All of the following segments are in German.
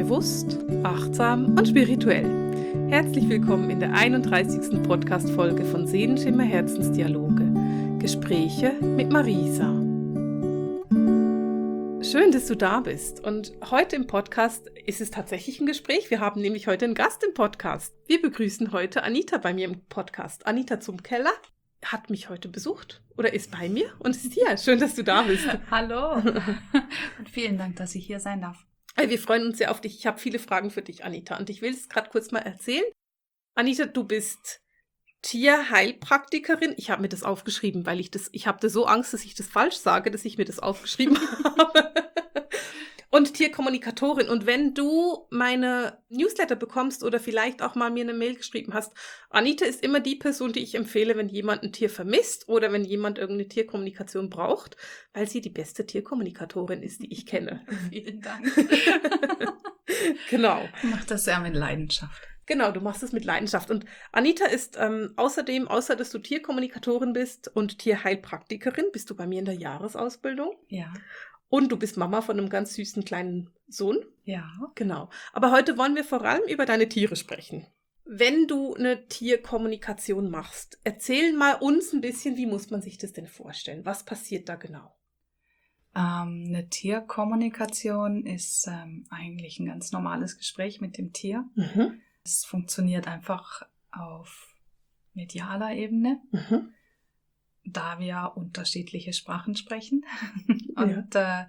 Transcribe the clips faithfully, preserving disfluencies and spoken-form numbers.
Bewusst, achtsam und spirituell. Herzlich willkommen in der einunddreißigsten Podcast-Folge von Seelenschimmer Herzensdialoge. Gespräche mit Marisa. Schön, dass du da bist. Und heute im Podcast ist es tatsächlich ein Gespräch. Wir haben nämlich heute einen Gast im Podcast. Wir begrüßen heute Anita bei mir im Podcast. Anita zum Keller hat mich heute besucht oder ist bei mir und ist hier. Schön, dass du da bist. Hallo und vielen Dank, dass ich hier sein darf. Wir freuen uns sehr auf dich. Ich habe viele Fragen für dich, Anita. Und ich will es gerade kurz mal erzählen. Anita, du bist Tierheilpraktikerin. Ich habe mir das aufgeschrieben, weil ich das, ich habe da so Angst, dass ich das falsch sage, dass ich mir das aufgeschrieben habe. Und Tierkommunikatorin. Und wenn du meine Newsletter bekommst oder vielleicht auch mal mir eine Mail geschrieben hast, Anita ist immer die Person, die ich empfehle, wenn jemand ein Tier vermisst oder wenn jemand irgendeine Tierkommunikation braucht, weil sie die beste Tierkommunikatorin ist, die ich kenne. Vielen Dank. Genau. Ich mache das sehr mit Leidenschaft. Genau, du machst es mit Leidenschaft. Und Anita ist ähm, außerdem, außer dass du Tierkommunikatorin bist und Tierheilpraktikerin, bist du bei mir in der Jahresausbildung. Ja. Und du bist Mama von einem ganz süßen kleinen Sohn. Ja. Genau. Aber heute wollen wir vor allem über deine Tiere sprechen. Wenn du eine Tierkommunikation machst, erzähl mal uns ein bisschen, wie muss man sich das denn vorstellen? Was passiert da genau? Ähm, eine Tierkommunikation ist ähm, eigentlich ein ganz normales Gespräch mit dem Tier. Mhm. Es funktioniert einfach auf medialer Ebene. Mhm. Da wir unterschiedliche Sprachen sprechen. Und ja. äh,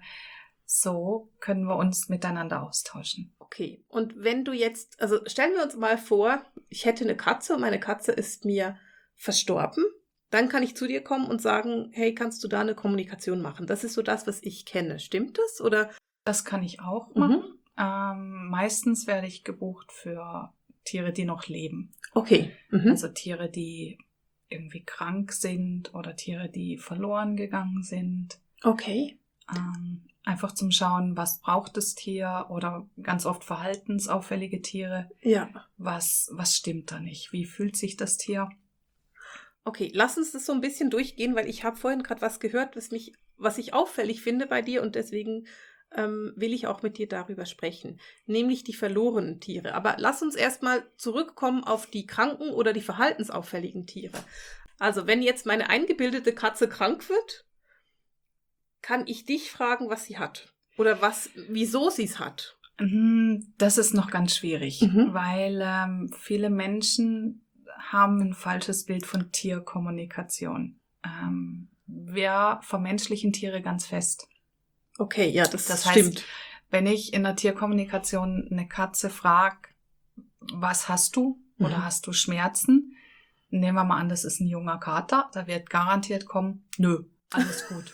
so können wir uns miteinander austauschen. Okay, und wenn du jetzt, also stellen wir uns mal vor, ich hätte eine Katze und meine Katze ist mir verstorben, dann kann ich zu dir kommen und sagen, hey, kannst du da eine Kommunikation machen? Das ist so das, was ich kenne. Stimmt das? Oder? Das kann ich auch Mhm. machen. Ähm, meistens werde ich gebucht für Tiere, die noch leben. Okay. Mhm. Also Tiere, die irgendwie krank sind oder Tiere, die verloren gegangen sind. Okay. Ähm, einfach zum Schauen, was braucht das Tier oder ganz oft verhaltensauffällige Tiere. Ja. Was, was stimmt da nicht? Wie fühlt sich das Tier? Okay, lass uns das so ein bisschen durchgehen, weil ich habe vorhin gerade was gehört, was mich, was ich auffällig finde bei dir und deswegen ähm, will ich auch mit dir darüber sprechen, nämlich die verlorenen Tiere. Aber lass uns erstmal zurückkommen auf die kranken oder die verhaltensauffälligen Tiere. Also wenn jetzt meine eingebildete Katze krank wird, kann ich dich fragen, was sie hat oder was, wieso sie es hat. Das ist noch ganz schwierig, Mhm. weil ähm, viele Menschen haben ein falsches Bild von Tierkommunikation. Ähm, wir vermenschlichen Tiere ganz fest. Okay, ja, das, Das stimmt. heißt, wenn ich in der Tierkommunikation eine Katze frage, was hast du oder Mhm. hast du Schmerzen? Nehmen wir mal an, das ist ein junger Kater, da wird garantiert kommen, nö, alles gut.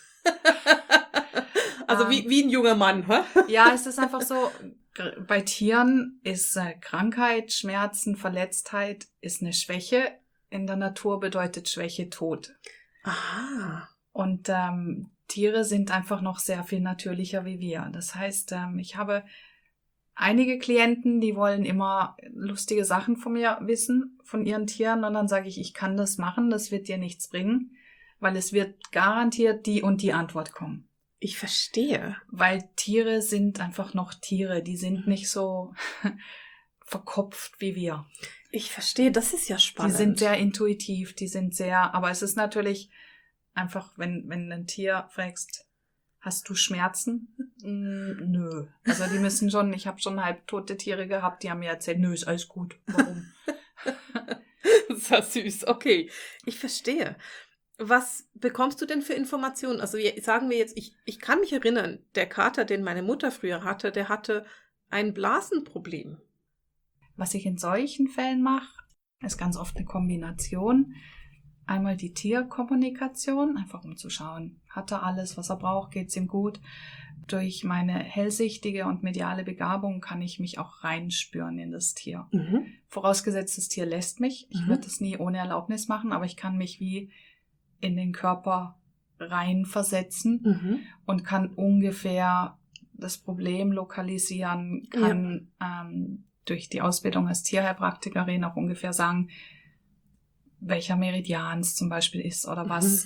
Also Ähm, wie, wie ein junger Mann, hä? Ja, es ist einfach so, gr- bei Tieren ist äh, Krankheit, Schmerzen, Verletztheit ist eine Schwäche. In der Natur bedeutet Schwäche Tod. Aha. Und ähm, Tiere sind einfach noch sehr viel natürlicher wie wir. Das heißt, ähm, ich habe einige Klienten, die wollen immer lustige Sachen von mir wissen, von ihren Tieren. Und dann sage ich, ich kann das machen, das wird dir nichts bringen, weil es wird garantiert die und die Antwort kommen. Ich verstehe. Weil Tiere sind einfach noch Tiere, die sind nicht so verkopft wie wir. Ich verstehe, das ist ja spannend. Die sind sehr intuitiv, die sind sehr, aber es ist natürlich einfach, wenn, wenn ein Tier fragst, hast du Schmerzen? Mm, nö. Also die müssen schon, ich habe schon halbtote Tiere gehabt, die haben mir erzählt, nö, ist alles gut. Warum? Das ist ja süß. Okay, ich verstehe. Was bekommst du denn für Informationen? Also sagen wir jetzt, ich, ich kann mich erinnern, der Kater, den meine Mutter früher hatte, der hatte ein Blasenproblem. Was ich in solchen Fällen mache, ist ganz oft eine Kombination. Einmal die Tierkommunikation, einfach um zu schauen, hat er alles, was er braucht, geht's ihm gut. Durch meine hellsichtige und mediale Begabung kann ich mich auch reinspüren in das Tier. Mhm. Vorausgesetzt, das Tier lässt mich. Ich Mhm. würde das nie ohne Erlaubnis machen, aber ich kann mich wie in den Körper reinversetzen Mhm. und kann ungefähr das Problem lokalisieren, kann ja. ähm, durch die Ausbildung als Tierheilpraktikerin auch ungefähr sagen, welcher Meridian es zum Beispiel ist oder was. Mhm.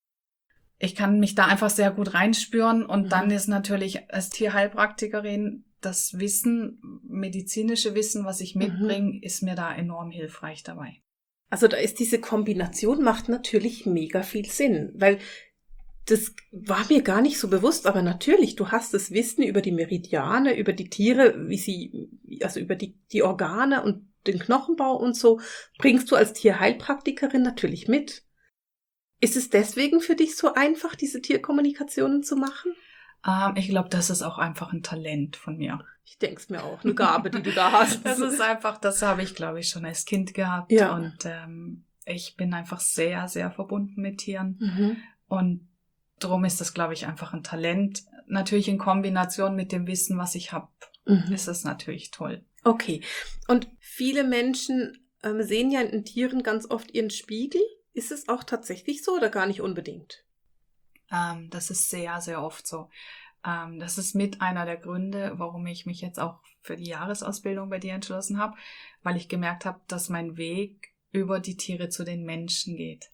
Ich kann mich da einfach sehr gut reinspüren und Mhm. dann ist natürlich als Tierheilpraktikerin das Wissen, medizinische Wissen, was ich mitbringe, mhm. ist mir da enorm hilfreich dabei. Also da ist diese Kombination, macht natürlich mega viel Sinn, weil das war mir gar nicht so bewusst, aber natürlich, du hast das Wissen über die Meridiane, über die Tiere, wie sie, also über die, die Organe und den Knochenbau und so, bringst du als Tierheilpraktikerin natürlich mit. Ist es deswegen für dich so einfach, diese Tierkommunikationen zu machen? Ähm, ich glaube, das ist auch einfach ein Talent von mir. Ich denke es mir auch, eine Gabe, die du da hast. Das ist einfach, das habe ich, glaube ich, schon als Kind gehabt. Ja. Und ähm, ich bin einfach sehr, sehr verbunden mit Tieren. Mhm. Und darum ist das, glaube ich, einfach ein Talent. Natürlich in Kombination mit dem Wissen, was ich habe, mhm. ist es natürlich toll. Okay. Und viele Menschen ähm, sehen ja in Tieren ganz oft ihren Spiegel. Ist es auch tatsächlich so oder gar nicht unbedingt? Ähm, das ist sehr, sehr oft so. Ähm, das ist mit einer der Gründe, warum ich mich jetzt auch für die Jahresausbildung bei dir entschlossen habe, weil ich gemerkt habe, dass mein Weg über die Tiere zu den Menschen geht.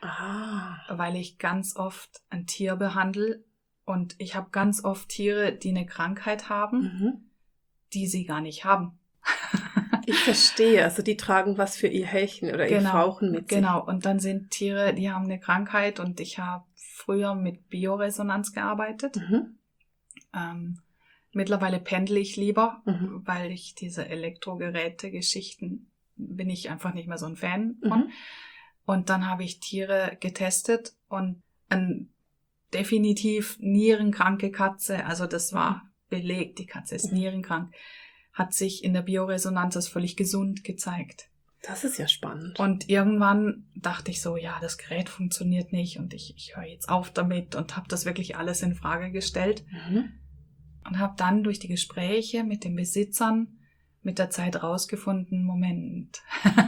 Ah. Weil ich ganz oft ein Tier behandle und ich habe ganz oft Tiere, die eine Krankheit haben, Mhm. die sie gar nicht haben. Ich verstehe, also die tragen was für ihr Härchen oder ihr Genau, Frauchen mit sich. Genau, und dann sind Tiere, die haben eine Krankheit und ich habe früher mit Bioresonanz gearbeitet. Mhm. Ähm, mittlerweile pendle ich lieber, Mhm. weil ich diese Elektrogeräte-Geschichten bin ich einfach nicht mehr so ein Fan von. Mhm. Und dann habe ich Tiere getestet und ein definitiv nierenkranke Katze, also das war belegt, die Katze ist Mhm. nierenkrank, hat sich in der Bioresonanz als völlig gesund gezeigt. Das ist ja spannend. Und irgendwann dachte ich so, ja, das Gerät funktioniert nicht und ich, ich höre jetzt auf damit und habe das wirklich alles in Frage gestellt. Mhm. Und habe dann durch die Gespräche mit den Besitzern mit der Zeit rausgefunden, Moment,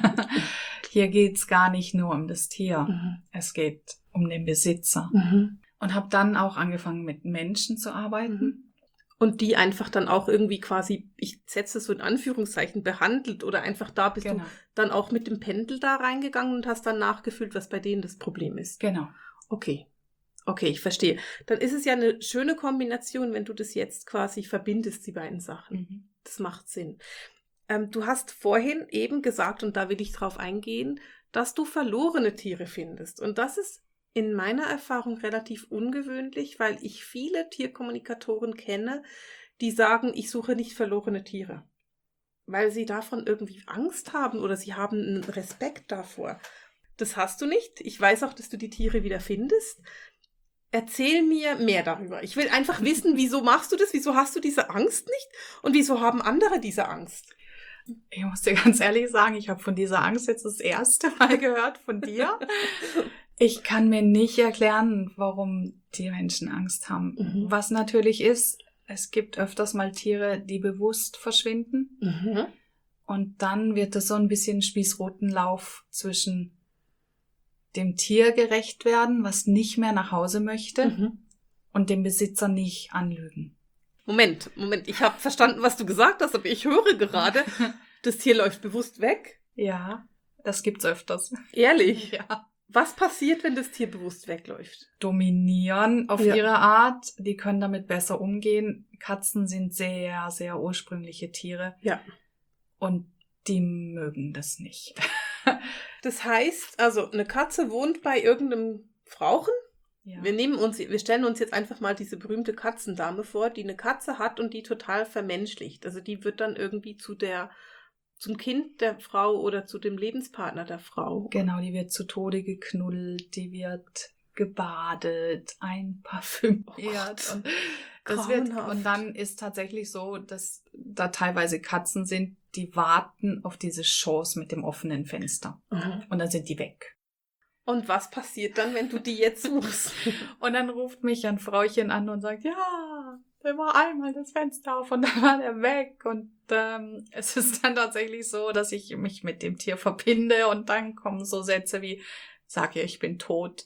hier geht's gar nicht nur um das Tier, Mhm. es geht um den Besitzer. Mhm. Und habe dann auch angefangen, mit Menschen zu arbeiten. Mhm. Und die einfach dann auch irgendwie quasi, ich setze es so in Anführungszeichen, behandelt oder einfach da bist Genau. du dann auch mit dem Pendel da reingegangen und hast dann nachgefühlt, was bei denen das Problem ist. Genau. Okay. Okay, ich verstehe. Dann ist es ja eine schöne Kombination, wenn du das jetzt quasi verbindest, die beiden Sachen. Mhm. Das macht Sinn. Ähm, du hast vorhin eben gesagt, und da will ich drauf eingehen, dass du verlorene Tiere findest. Und das ist in meiner Erfahrung relativ ungewöhnlich, weil ich viele Tierkommunikatoren kenne, die sagen, ich suche nicht verlorene Tiere. Weil sie davon irgendwie Angst haben oder sie haben einen Respekt davor. Das hast du nicht. Ich weiß auch, dass du die Tiere wieder findest. Erzähl mir mehr darüber. Ich will einfach wissen, wieso machst du das? Wieso hast du diese Angst nicht? Und wieso haben andere diese Angst? Ich muss dir ganz ehrlich sagen, ich habe von dieser Angst jetzt das erste Mal gehört von dir. Ich kann mir nicht erklären, warum die Menschen Angst haben. Mhm. Was natürlich ist, es gibt öfters mal Tiere, die bewusst verschwinden. Mhm. Und dann wird es so ein bisschen Spießrutenlauf zwischen dem Tier gerecht werden, was nicht mehr nach Hause möchte, Mhm. und dem Besitzer nicht anlügen. Moment, Moment, ich habe verstanden, was du gesagt hast, aber ich höre gerade, das Tier läuft bewusst weg. Ja, das gibt's öfters. Ehrlich? Ja. Was passiert, wenn das Tier bewusst wegläuft? Dominieren auf Ja. ihre Art. Die können damit besser umgehen. Katzen sind sehr, sehr ursprüngliche Tiere. Ja. Und die mögen das nicht. Das heißt, also eine Katze wohnt bei irgendeinem Frauchen. Ja. Wir nehmen uns, wir stellen uns jetzt einfach mal diese berühmte Katzendame vor, die eine Katze hat und die total vermenschlicht. Also die wird dann irgendwie zu der, zum Kind der Frau oder zu dem Lebenspartner der Frau. Genau, die wird zu Tode geknuddelt, die wird gebadet, einparfümiert. Oh und, das wird, grauenhaft. und dann ist tatsächlich so, dass da teilweise Katzen sind, die warten auf diese Chance mit dem offenen Fenster. Mhm. Und dann sind die weg. Und was passiert dann, wenn du die jetzt suchst? Und dann ruft mich ein Frauchen an und sagt, ja, der war einmal das Fenster auf und dann war der weg. Und ähm, es ist dann tatsächlich so, dass ich mich mit dem Tier verbinde und dann kommen so Sätze wie, sag ihr, ich bin tot.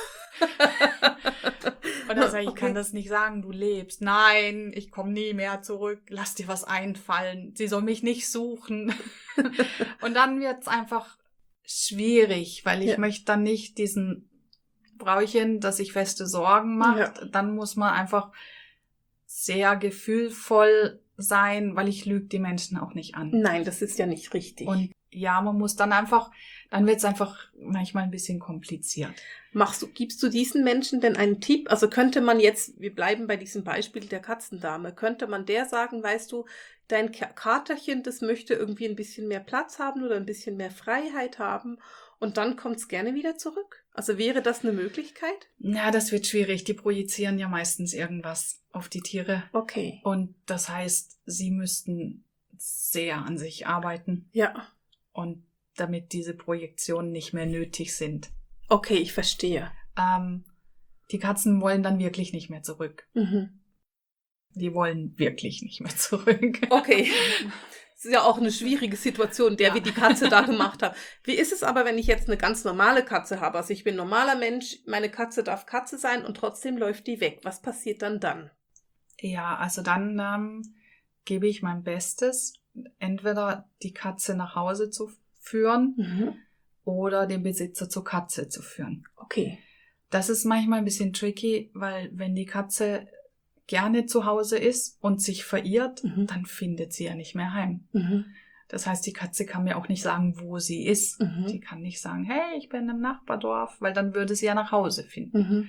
Und dann sage ich, ich Okay. kann das nicht sagen, du lebst. Nein, ich komme nie mehr zurück. Lass dir was einfallen. Sie soll mich nicht suchen. Und dann wird's einfach schwierig, weil ich Ja. möchte dann nicht diesen Frauchen, das sich feste Sorgen macht. Ja. Dann muss man einfach sehr gefühlvoll sein, weil ich lüge die Menschen auch nicht an. Nein, das ist ja nicht richtig. Und ja, man muss dann einfach, dann wird es einfach manchmal ein bisschen kompliziert. Machst du, gibst du diesen Menschen denn einen Tipp? Also könnte man jetzt, wir bleiben bei diesem Beispiel der Katzendame, könnte man der sagen, weißt du, dein Katerchen, das möchte irgendwie ein bisschen mehr Platz haben oder ein bisschen mehr Freiheit haben und dann kommt es gerne wieder zurück? Also wäre das eine Möglichkeit? Ja, das wird schwierig. Die projizieren ja meistens irgendwas auf die Tiere. Okay. Und das heißt, sie müssten sehr an sich arbeiten. Ja. Und damit diese Projektionen nicht mehr nötig sind. Okay, ich verstehe. Ähm, die Katzen wollen dann wirklich nicht mehr zurück. Mhm. Die wollen wirklich nicht mehr zurück. Okay. Das ist ja auch eine schwierige Situation, der Ja. wir die Katze da gemacht haben. Wie ist es aber, wenn ich jetzt eine ganz normale Katze habe? Also ich bin ein normaler Mensch, meine Katze darf Katze sein und trotzdem läuft die weg. Was passiert dann dann? Ja, also dann ähm, gebe ich mein Bestes, entweder die Katze nach Hause zu führen Mhm. oder den Besitzer zur Katze zu führen. Okay. Das ist manchmal ein bisschen tricky, weil wenn die Katze gerne zu Hause ist und sich verirrt, Mhm. dann findet sie ja nicht mehr heim. Mhm. Das heißt, die Katze kann mir auch nicht sagen, wo sie ist. Mhm. Die kann nicht sagen, hey, ich bin im Nachbardorf, weil dann würde sie ja nach Hause finden. Mhm.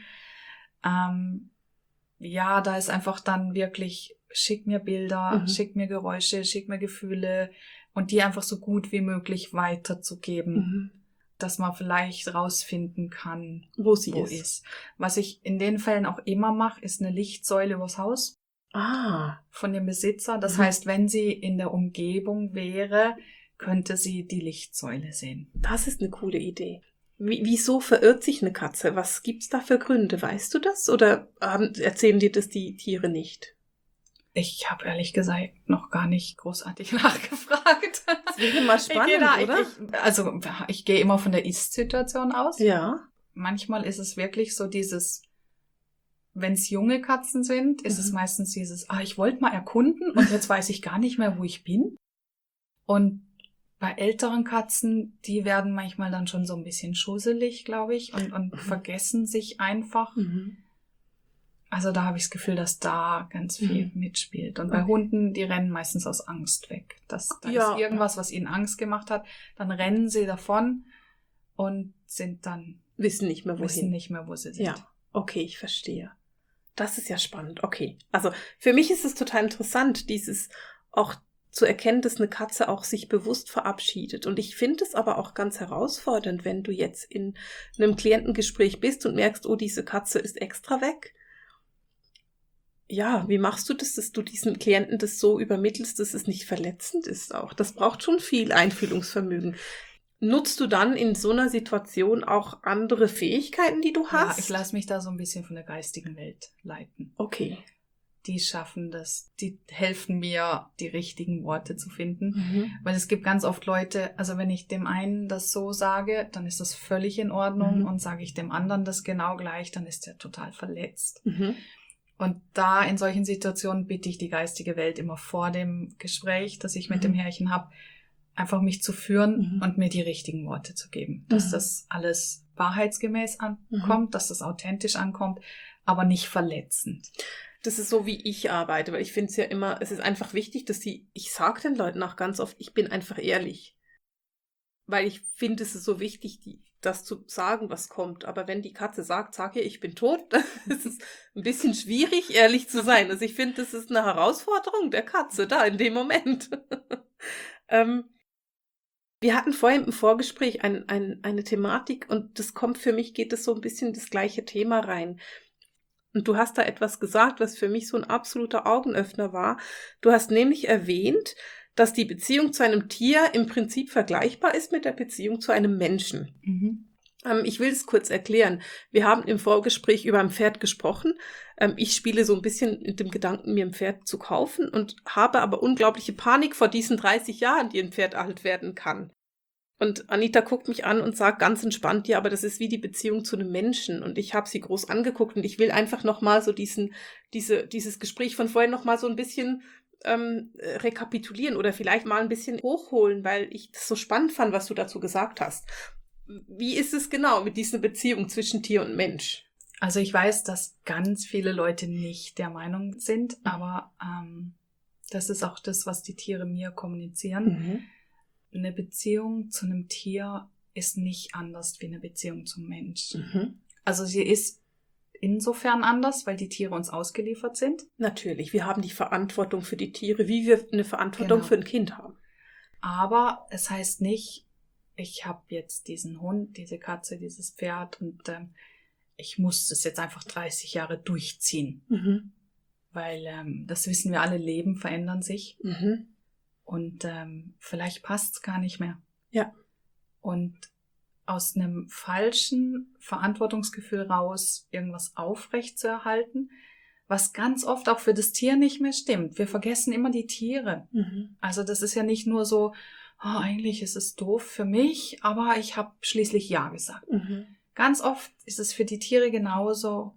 Ähm, ja, da ist einfach dann wirklich, schick mir Bilder, Mhm. schick mir Geräusche, schick mir Gefühle und die einfach so gut wie möglich weiterzugeben, Mhm. dass man vielleicht rausfinden kann, Wo sie wo ist. ist. Was ich in den Fällen auch immer mache, ist eine Lichtsäule übers Haus Ah. von dem Besitzer. Das Mhm. heißt, wenn sie in der Umgebung wäre, könnte sie die Lichtsäule sehen. Das ist eine coole Idee. Wie, wieso verirrt sich eine Katze? Was gibt's da für Gründe? Weißt du das? Oder haben, erzählen dir das die Tiere nicht? Ich habe ehrlich gesagt noch gar nicht großartig nachgefragt. Das wäre mal spannend, ich gehe da, oder? Ich, ich, also ich gehe immer von der Ist-Situation aus. Ja. Manchmal ist es wirklich so dieses, wenn es junge Katzen sind, ist Mhm. es meistens dieses, ah, ich wollte mal erkunden und jetzt weiß ich gar nicht mehr, wo ich bin. Und bei älteren Katzen, die werden manchmal dann schon so ein bisschen schusselig, glaube ich, und, und Mhm. vergessen sich einfach. Mhm. Also da habe ich das Gefühl, dass da ganz viel Mhm. mitspielt. Und bei Okay. Hunden, die rennen meistens aus Angst weg. Das, da Ja. ist irgendwas, was ihnen Angst gemacht hat. Dann rennen sie davon und sind dann, Wissen nicht mehr wohin. wissen nicht mehr, wo sie sind. Ja, okay, ich verstehe. Das ist ja spannend. Okay. Also für mich ist es total interessant, dieses auch zu erkennen, dass eine Katze auch sich bewusst verabschiedet. Und ich finde es aber auch ganz herausfordernd, wenn du jetzt in einem Klientengespräch bist und merkst, oh, diese Katze ist extra weg. Ja, wie machst du das, dass du diesen Klienten das so übermittelst, dass es nicht verletzend ist auch? Das braucht schon viel Einfühlungsvermögen. Nutzt du dann in so einer Situation auch andere Fähigkeiten, die du Ja, hast? ich lasse mich da so ein bisschen von der geistigen Welt leiten. Okay. Die schaffen das, die helfen mir, die richtigen Worte zu finden. Mhm. Weil es gibt ganz oft Leute, also wenn ich dem einen das so sage, dann ist das völlig in Ordnung. Mhm. Und sage ich dem anderen das genau gleich, dann ist der total verletzt. Mhm. Und da in solchen Situationen bitte ich die geistige Welt immer vor dem Gespräch, das ich mit Mhm. dem Herrchen habe, einfach mich zu führen Mhm. und mir die richtigen Worte zu geben. Dass Mhm. das alles wahrheitsgemäß ankommt, Mhm. dass das authentisch ankommt, aber nicht verletzend. Das ist so, wie ich arbeite, weil ich finde es ja immer, es ist einfach wichtig, dass die, ich sage den Leuten auch ganz oft, ich bin einfach ehrlich. Weil ich finde, es ist so wichtig, die, das zu sagen, was kommt. Aber wenn die Katze sagt, sag ihr, ich bin tot, dann ist es ein bisschen schwierig, ehrlich zu sein. Also ich finde, das ist eine Herausforderung der Katze da in dem Moment. ähm, wir hatten vorhin im Vorgespräch ein, ein, eine Thematik und das kommt für mich, geht es so ein bisschen in das gleiche Thema rein. Und du hast da etwas gesagt, was für mich so ein absoluter Augenöffner war. Du hast nämlich erwähnt, dass die Beziehung zu einem Tier im Prinzip vergleichbar ist mit der Beziehung zu einem Menschen. Mhm. Ähm, ich will es kurz erklären. Wir haben im Vorgespräch über ein Pferd gesprochen. Ähm, ich spiele so ein bisschen mit dem Gedanken, mir ein Pferd zu kaufen und habe aber unglaubliche Panik vor diesen dreißig Jahren, die ein Pferd alt werden kann. Und Anita guckt mich an und sagt ganz entspannt, ja, aber das ist wie die Beziehung zu einem Menschen. Und ich habe sie groß angeguckt und ich will einfach nochmal so diesen, diese, dieses Gespräch von vorhin nochmal so ein bisschen ähm, rekapitulieren oder vielleicht mal ein bisschen hochholen, weil ich das so spannend fand, was du dazu gesagt hast. Wie ist es genau mit dieser Beziehung zwischen Tier und Mensch? Also ich weiß, dass ganz viele Leute nicht der Meinung sind, aber ähm, Das ist auch das, was die Tiere mir kommunizieren. Mhm. Eine Beziehung zu einem Tier ist nicht anders wie eine Beziehung zum Mensch. Mhm. Also sie ist insofern anders, weil die Tiere uns ausgeliefert sind. Natürlich, wir haben die Verantwortung für die Tiere, wie wir eine Verantwortung Genau. für ein Kind haben. Aber es heißt nicht, ich habe jetzt diesen Hund, diese Katze, dieses Pferd und ähm, ich muss das jetzt einfach dreißig Jahre durchziehen. Mhm. Weil ähm, das wissen wir alle, Leben verändern sich Mhm. und ähm, vielleicht passt es gar nicht mehr. Ja. Und aus einem falschen Verantwortungsgefühl raus irgendwas aufrecht zu erhalten, was ganz oft auch für das Tier nicht mehr stimmt. Wir vergessen immer die Tiere. Mhm. Also das ist ja nicht nur so, oh, eigentlich ist es doof für mich, aber ich habe schließlich Ja gesagt. Mhm. Ganz oft ist es für die Tiere genauso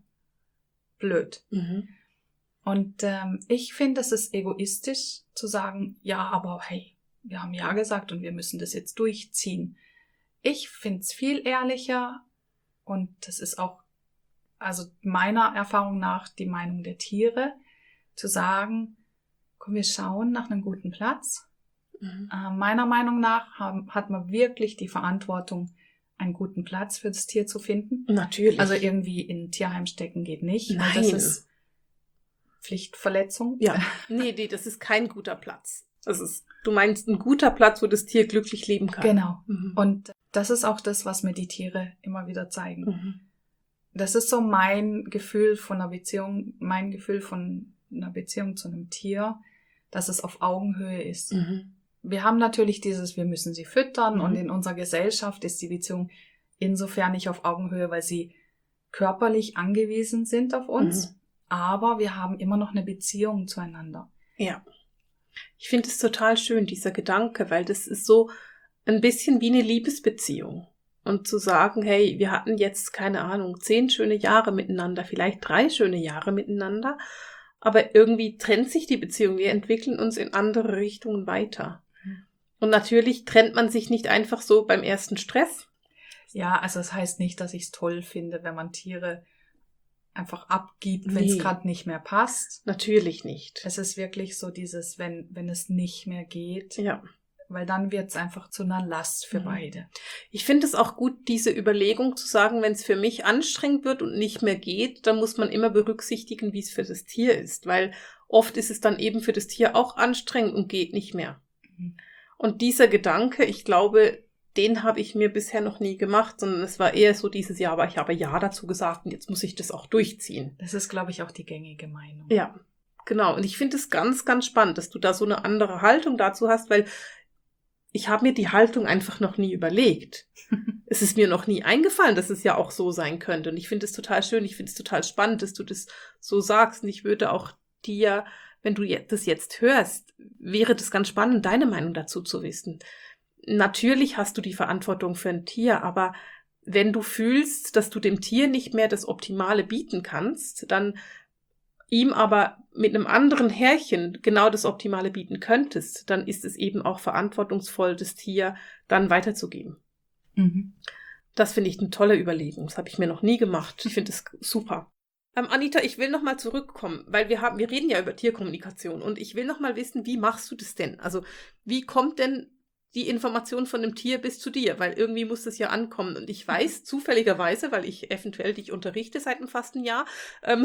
blöd. Mhm. Und ähm, ich finde, es ist egoistisch zu sagen, ja, aber hey, wir haben Ja gesagt und wir müssen das jetzt durchziehen. Ich finde es viel ehrlicher und das ist auch, also meiner Erfahrung nach, die Meinung der Tiere, zu sagen, komm, wir schauen nach einem guten Platz. Mhm. Äh, meiner Meinung nach haben, hat man wirklich die Verantwortung, einen guten Platz für das Tier zu finden. Natürlich. Also irgendwie in ein Tierheim stecken geht nicht. Nein. Das ist Pflichtverletzung. Ja, nee, nee, das ist kein guter Platz. Das ist, du meinst ein guter Platz, wo das Tier glücklich leben kann. Genau. Mhm. Und das ist auch das, was mir die Tiere immer wieder zeigen. Mhm. Das ist so mein Gefühl von einer Beziehung, mein Gefühl von einer Beziehung zu einem Tier, dass es auf Augenhöhe ist. Mhm. Wir haben natürlich dieses, wir müssen sie füttern Mhm. und in unserer Gesellschaft ist die Beziehung insofern nicht auf Augenhöhe, weil sie körperlich angewiesen sind auf uns, Mhm. aber wir haben immer noch eine Beziehung zueinander. Ja. Ich finde es total schön, dieser Gedanke, weil das ist so ein bisschen wie eine Liebesbeziehung. Und zu sagen, hey, wir hatten jetzt, keine Ahnung, zehn schöne Jahre miteinander, vielleicht drei schöne Jahre miteinander, aber irgendwie trennt sich die Beziehung. Wir entwickeln uns in andere Richtungen weiter. Mhm. Und natürlich trennt man sich nicht einfach so beim ersten Stress. Ja, also das heißt nicht, dass ich es toll finde, wenn man Tiere einfach abgibt, wenn es Nee. gerade nicht mehr passt. Natürlich nicht. Es ist wirklich so dieses, wenn, wenn es nicht mehr geht, Ja. weil dann wird es einfach zu einer Last für Mhm. beide. Ich finde es auch gut, diese Überlegung zu sagen, wenn es für mich anstrengend wird und nicht mehr geht, dann muss man immer berücksichtigen, wie es für das Tier ist, weil oft ist es dann eben für das Tier auch anstrengend und geht nicht mehr. Mhm. Und dieser Gedanke, ich glaube, den habe ich mir bisher noch nie gemacht, sondern es war eher so dieses Jahr, aber ich habe Ja dazu gesagt und jetzt muss ich das auch durchziehen. Das ist, glaube ich, auch die gängige Meinung. Ja, genau. Und ich finde es ganz, ganz spannend, dass du da so eine andere Haltung dazu hast, weil ich habe mir die Haltung einfach noch nie überlegt. Es ist mir noch nie eingefallen, dass es ja auch so sein könnte. Und ich finde es total schön, ich finde es total spannend, dass du das so sagst. Und ich würde auch dir, wenn du das jetzt hörst, wäre das ganz spannend, deine Meinung dazu zu wissen. Natürlich hast du die Verantwortung für ein Tier, aber wenn du fühlst, dass du dem Tier nicht mehr das Optimale bieten kannst, dann ihm aber mit einem anderen Härchen genau das Optimale bieten könntest, dann ist es eben auch verantwortungsvoll, das Tier dann weiterzugeben. Mhm. Das finde ich eine tolle Überlegung. Das habe ich mir noch nie gemacht. Ich finde es super. Ähm, Anita, ich will nochmal zurückkommen, weil wir haben, wir reden ja über Tierkommunikation und ich will nochmal wissen, wie machst du das denn? Also wie kommt denn die Information von dem Tier bis zu dir? Weil irgendwie muss das ja ankommen. Und ich weiß zufälligerweise, weil ich eventuell dich unterrichte seit einem fast einem Jahr, ähm,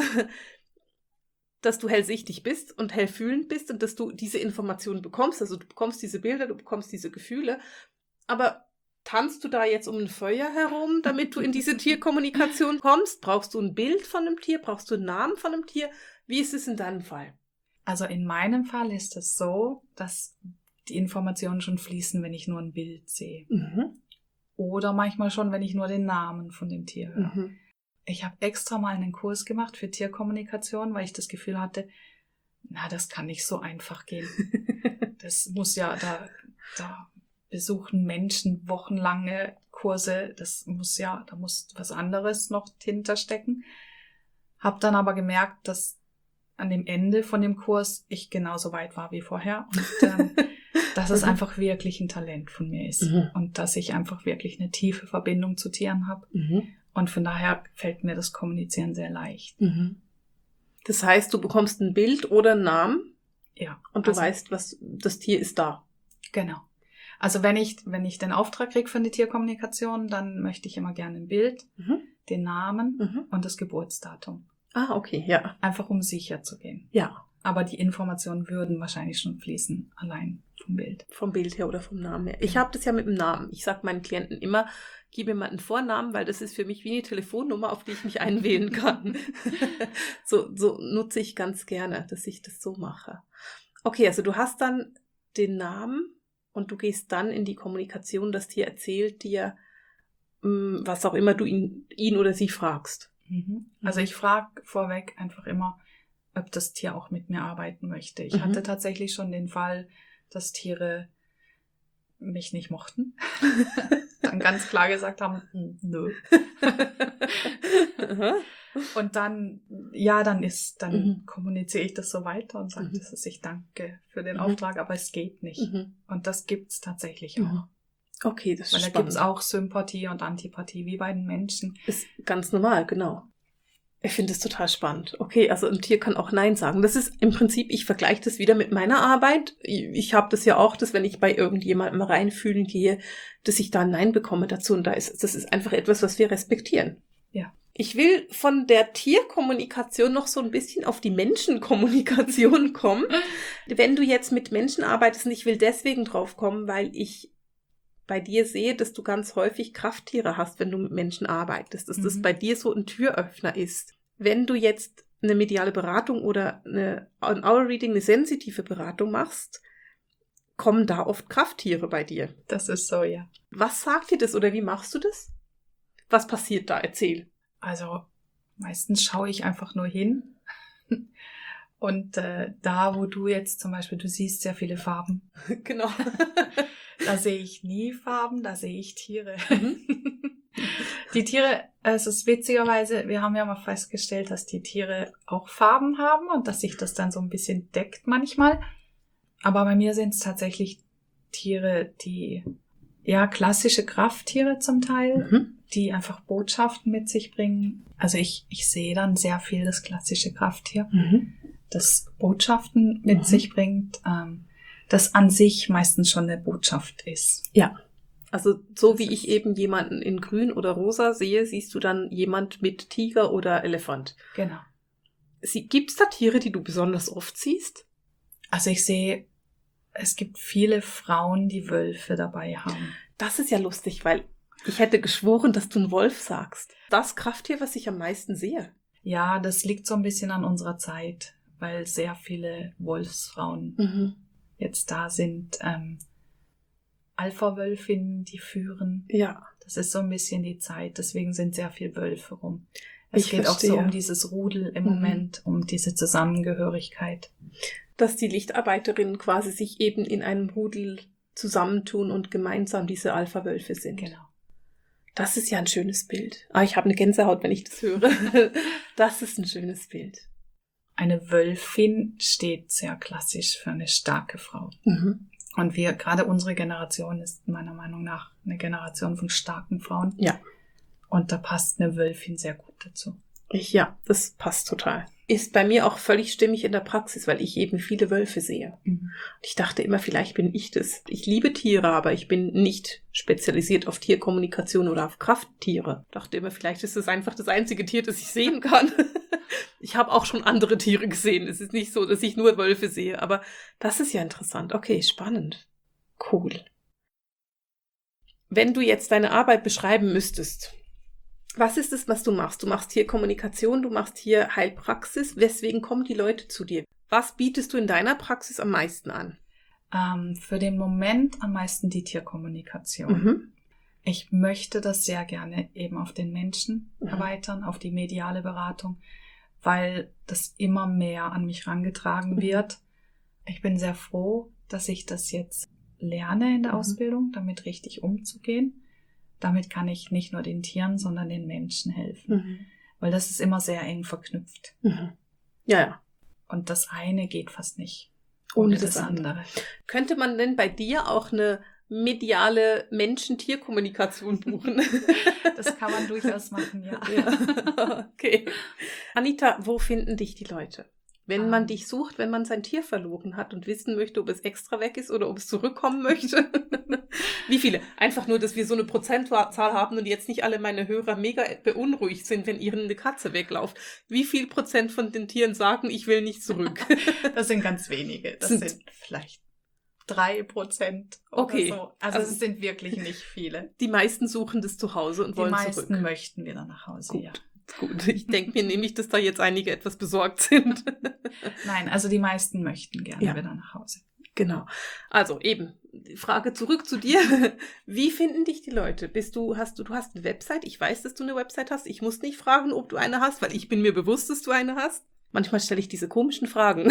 dass du hellsichtig bist und hellfühlend bist und dass du diese Informationen bekommst. Also du bekommst diese Bilder, du bekommst diese Gefühle. Aber tanzt du da jetzt um ein Feuer herum, damit du in diese Tierkommunikation kommst? Brauchst du ein Bild von einem Tier? Brauchst du einen Namen von einem Tier? Wie ist es in deinem Fall? Also in meinem Fall ist es so, dass die Informationen schon fließen, wenn ich nur ein Bild sehe. Mhm. Oder manchmal schon, wenn ich nur den Namen von dem Tier höre. Mhm. Ich habe extra mal einen Kurs gemacht für Tierkommunikation, weil ich das Gefühl hatte, na, das kann nicht so einfach gehen. Das muss ja, da, da besuchen Menschen wochenlange Kurse, das muss ja, da muss was anderes noch hinterstecken. Hab dann aber gemerkt, dass an dem Ende von dem Kurs ich genauso weit war wie vorher und ähm, dass es einfach wirklich ein Talent von mir ist Mhm. und dass ich einfach wirklich eine tiefe Verbindung zu Tieren habe. Mhm. Und von daher fällt mir das Kommunizieren sehr leicht. Mhm. Das heißt, du bekommst ein Bild oder einen Namen? Ja. Und du also, weißt, was das Tier ist da. Genau. Also wenn ich, wenn ich den Auftrag kriege für eine Tierkommunikation, dann möchte ich immer gerne ein Bild, Mhm. den Namen Mhm. und das Geburtsdatum. Ah, okay, ja. Einfach um sicher zu gehen. Ja. Aber die Informationen würden wahrscheinlich schon fließen, allein vom Bild. Vom Bild her oder vom Namen her. Ich habe das ja mit dem Namen. Ich sage meinen Klienten immer, gib mir mal einen Vornamen, weil das ist für mich wie eine Telefonnummer, auf die ich mich einwählen kann. so, so nutze ich ganz gerne, dass ich das so mache. Okay, also du hast dann den Namen und du gehst dann in die Kommunikation. Das Tier erzählt dir, mh, was auch immer du ihn, ihn oder sie fragst. Mhm. Also ich frage vorweg einfach immer, ob das Tier auch mit mir arbeiten möchte. Ich Mhm. hatte tatsächlich schon den Fall, dass Tiere mich nicht mochten. Dann ganz klar gesagt haben, hm, nö. Und dann, ja, dann ist, dann Mhm. kommuniziere ich das so weiter und sage, Mhm. das ist, ich danke für den Mhm. Auftrag, aber es geht nicht. Mhm. Und das gibt's tatsächlich Mhm. auch. Okay, das ist Weil da spannend. gibt's auch Sympathie und Antipathie, wie bei den Menschen. Ist ganz normal, genau. Ich finde es total spannend. Okay, also ein Tier kann auch Nein sagen. Das ist im Prinzip, ich vergleiche das wieder mit meiner Arbeit. Ich habe das ja auch, dass wenn ich bei irgendjemandem reinfühlen gehe, dass ich da ein Nein bekomme dazu. Und da ist, das ist einfach etwas, was wir respektieren. Ja. Ich will von der Tierkommunikation noch so ein bisschen auf die Menschenkommunikation kommen. Wenn du jetzt mit Menschen arbeitest, und ich will deswegen drauf kommen, weil ich bei dir sehe, dass du ganz häufig Krafttiere hast, wenn du mit Menschen arbeitest, dass Mhm. das bei dir so ein Türöffner ist. Wenn du jetzt eine mediale Beratung oder eine, ein Aura-Reading, eine sensitive Beratung machst, kommen da oft Krafttiere bei dir. Das ist so, ja. Was sagt dir das oder wie machst du das? Was passiert da? Erzähl. Also meistens schaue ich einfach nur hin. Und äh, da, wo du jetzt zum Beispiel, du siehst sehr viele Farben. Genau. Da sehe ich nie Farben, da sehe ich Tiere. Mhm. Die Tiere, es ist witzigerweise, wir haben ja mal festgestellt, dass die Tiere auch Farben haben und dass sich das dann so ein bisschen deckt manchmal. Aber bei mir sind es tatsächlich Tiere, die, ja, klassische Krafttiere zum Teil, Mhm. die einfach Botschaften mit sich bringen. Also ich, ich sehe dann sehr viel das klassische Krafttier, Mhm. das Botschaften mit Mhm. sich bringt, ähm, das an sich meistens schon eine Botschaft ist. Ja. Also so Das wie ist- ich eben jemanden in grün oder rosa sehe, siehst du dann jemand mit Tiger oder Elefant. Genau. Gibt es da Tiere, die du besonders oft siehst? Also ich sehe, es gibt viele Frauen, die Wölfe dabei haben. Das ist ja lustig, weil ich hätte geschworen, dass du einen Wolf sagst. Das Krafttier, was ich am meisten sehe. Ja, das liegt so ein bisschen an unserer Zeit, weil sehr viele Wolfsfrauen Mhm. jetzt da sind. Ähm, Alpha-Wölfinnen, die führen. Ja. Das ist so ein bisschen die Zeit. Deswegen sind sehr viele Wölfe rum. Es Ich geht auch so verstehe. um dieses Rudel im Mhm. Moment, um diese Zusammengehörigkeit. Dass die Lichtarbeiterinnen quasi sich eben in einem Rudel zusammentun und gemeinsam diese Alpha-Wölfe sind. Genau. Das ist ja ein schönes Bild. Ah, ich habe eine Gänsehaut, wenn ich das höre. Das ist ein schönes Bild. Eine Wölfin steht sehr klassisch für eine starke Frau. Mhm. Und wir, gerade unsere Generation ist meiner Meinung nach eine Generation von starken Frauen. Ja. Und da passt eine Wölfin sehr gut dazu. Ich, ja, das passt total. Ist bei mir auch völlig stimmig in der Praxis, weil ich eben viele Wölfe sehe. Mhm. Ich dachte immer, vielleicht bin ich das. Ich liebe Tiere, aber ich bin nicht spezialisiert auf Tierkommunikation oder auf Krafttiere. Dachte immer, vielleicht ist es einfach das einzige Tier, das ich sehen kann. Ich habe auch schon andere Tiere gesehen. Es ist nicht so, dass ich nur Wölfe sehe, aber das ist ja interessant. Okay, spannend. Cool. Wenn du jetzt deine Arbeit beschreiben müsstest, was ist es, was du machst? Du machst hier Kommunikation, du machst hier Heilpraxis. Weswegen kommen die Leute zu dir? Was bietest du in deiner Praxis am meisten an? Ähm, für den Moment am meisten die Tierkommunikation. Mhm. Ich möchte das sehr gerne eben auf den Menschen Mhm. erweitern, auf die mediale Beratung, weil das immer mehr an mich herangetragen Mhm. wird. Ich bin sehr froh, dass ich das jetzt lerne in der Mhm. Ausbildung, damit richtig umzugehen. Damit kann ich nicht nur den Tieren, sondern den Menschen helfen, Mhm. weil das ist immer sehr eng verknüpft. Mhm. Ja, ja. Und das eine geht fast nicht Ohne ohne das das andere. Könnte man denn bei dir auch eine mediale Menschen-Tier-Kommunikation buchen? Das kann man durchaus machen, ja. Ja. Okay. Anita, wo finden dich die Leute? Wenn man Ähm. dich sucht, wenn man sein Tier verloren hat und wissen möchte, ob es extra weg ist oder ob es zurückkommen möchte. Wie viele? Einfach nur, dass wir so eine Prozentzahl haben und jetzt nicht alle meine Hörer mega beunruhigt sind, wenn ihnen eine Katze wegläuft. Wie viel Prozent von den Tieren sagen, ich will nicht zurück? Das sind ganz wenige. Das Sind- sind vielleicht drei Prozent oder Okay. so. Also, Also- es sind wirklich nicht viele. Die meisten suchen das zu Hause und Die wollen meisten zurück. möchten wieder nach Hause, Gut. ja. Gut, ich denke mir nämlich, dass da jetzt einige etwas besorgt sind. Nein, also die meisten möchten gerne Ja. wieder nach Hause. Genau. Also eben, die Frage zurück zu dir. Wie finden dich die Leute? Bist du, hast du, du hast eine Website? Ich weiß, dass du eine Website hast. Ich muss nicht fragen, ob du eine hast, weil ich bin mir bewusst, dass du eine hast. Manchmal stelle ich diese komischen Fragen.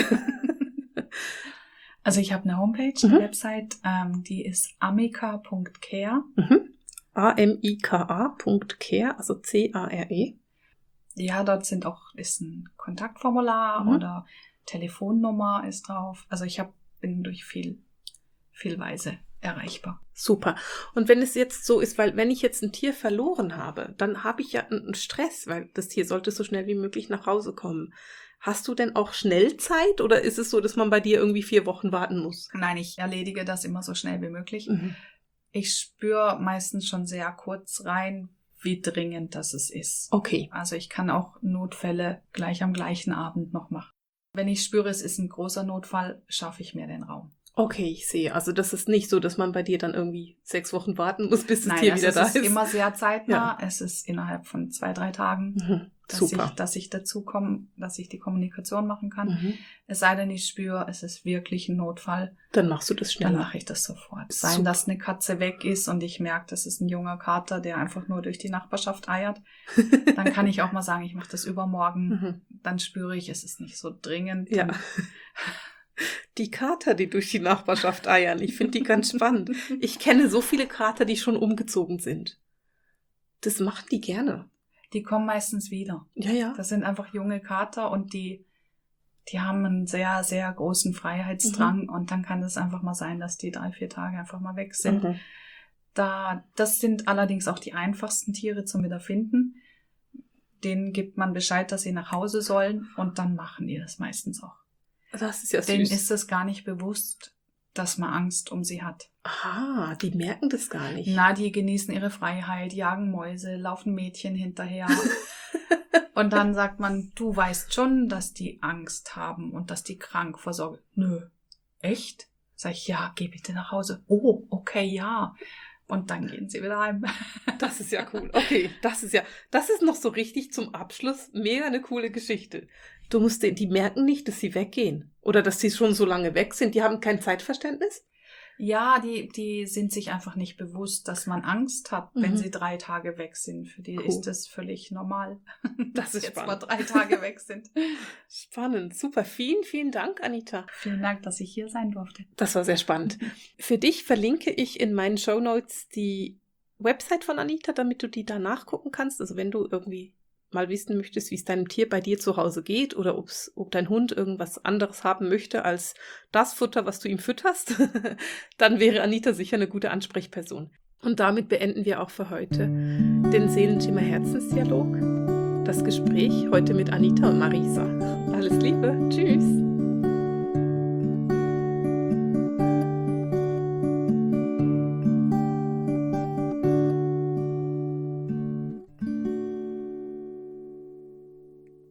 Also ich habe eine Homepage, Mhm. eine Website, ähm, die ist amika punkt care. Mhm. A M I K A Punkt care, also C A R E. Ja, dort sind auch, ist ein Kontaktformular Mhm. oder Telefonnummer ist drauf. Also ich hab, bin durch viel, viel Weise erreichbar. Super. Und wenn es jetzt so ist, weil wenn ich jetzt ein Tier verloren habe, dann habe ich ja einen Stress, weil das Tier sollte so schnell wie möglich nach Hause kommen. Hast du denn auch schnell Zeit oder ist es so, dass man bei dir irgendwie vier Wochen warten muss? Nein, ich erledige das immer so schnell wie möglich. Mhm. Ich spüre meistens schon sehr kurz rein, wie dringend das es ist. Okay. Also ich kann auch Notfälle gleich am gleichen Abend noch machen. Wenn ich spüre, es ist ein großer Notfall, schaffe ich mir den Raum. Okay, ich sehe. Also das ist nicht so, dass man bei dir dann irgendwie sechs Wochen warten muss, bis das Nein, Tier also wieder es da ist ist. immer sehr zeitnah. Es ist innerhalb von zwei, drei Tagen, Mhm. dass Super. ich, dass ich dazu komme, dass ich die Kommunikation machen kann. Mhm. Es sei denn, ich spüre, es ist wirklich ein Notfall, Dann machst du das dann schneller. mache ich das sofort. Super. Sein, dass eine Katze weg ist und ich merke, das ist ein junger Kater, der einfach nur durch die Nachbarschaft eiert, dann kann ich auch mal sagen, ich mache das übermorgen. Mhm. Dann spüre ich, es ist nicht so dringend. Ja. Und Die Kater, die durch die Nachbarschaft eiern. Ich finde die ganz spannend. Ich kenne so viele Kater, die schon umgezogen sind. Das machen die gerne. die kommen meistens wieder. Ja, ja. Das sind einfach junge Kater und die, die haben einen sehr, sehr großen Freiheitsdrang Mhm. und dann kann es einfach mal sein, dass die drei, vier Tage einfach mal weg sind. Mhm. Da, das sind allerdings auch die einfachsten Tiere zum Wiederfinden. Denen gibt man Bescheid, dass sie nach Hause sollen und dann machen die das meistens auch. Das ist ja Denen süß. ist es gar nicht bewusst, dass man Angst um sie hat. Aha, die merken das gar nicht. Na, die genießen ihre Freiheit, jagen Mäuse, laufen Mädchen hinterher. Und dann sagt man, du weißt schon, dass die Angst haben und dass die krank vor Sorge. Nö, echt? Sag ich, ja, geh bitte nach Hause. Oh, okay, ja. Und dann gehen sie wieder heim. Das ist ja cool. Okay, das ist ja, das ist noch so richtig zum Abschluss mega eine coole Geschichte. Du musst, die die merken nicht, dass sie weggehen. Oder dass sie schon so lange weg sind. Die haben kein Zeitverständnis. Ja, die, die sind sich einfach nicht bewusst, dass man Angst hat, wenn Mhm. sie drei Tage weg sind. Für die Cool. ist das völlig normal, Das dass ist jetzt spannend. mal drei Tage weg sind. Spannend, super. Vielen, vielen Dank, Anita. Vielen Dank, dass ich hier sein durfte. Das war sehr spannend. Für dich verlinke ich in meinen Shownotes die Website von Anita, damit du die da nachgucken kannst. Also wenn du irgendwie mal wissen möchtest, wie es deinem Tier bei dir zu Hause geht oder ob's, ob dein Hund irgendwas anderes haben möchte als das Futter, was du ihm fütterst, dann wäre Anita sicher eine gute Ansprechperson. Und damit beenden wir auch für heute den Seelenschimmer Herzensdialog. Das Gespräch heute mit Anita und Marisa. Alles Liebe. Tschüss.